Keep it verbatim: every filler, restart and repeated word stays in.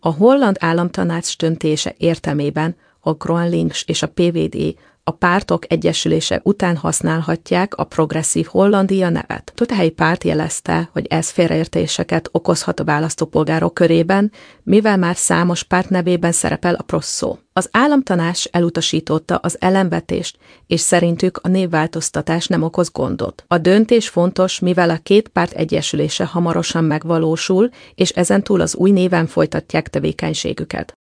A holland államtanács döntése értelmében a GroenLinks és a pé vé dé a pártok egyesülése után használhatják a Progresszív Hollandia nevet. A helyi párt jelezte, hogy ez félreértéseket okozhat a választópolgárok körében, mivel már számos párt nevében szerepel a PROS szó. Az államtanács elutasította az ellenvetést, és szerintük a névváltoztatás nem okoz gondot. A döntés fontos, mivel a két párt egyesülése hamarosan megvalósul, és ezentúl az új néven folytatják tevékenységüket.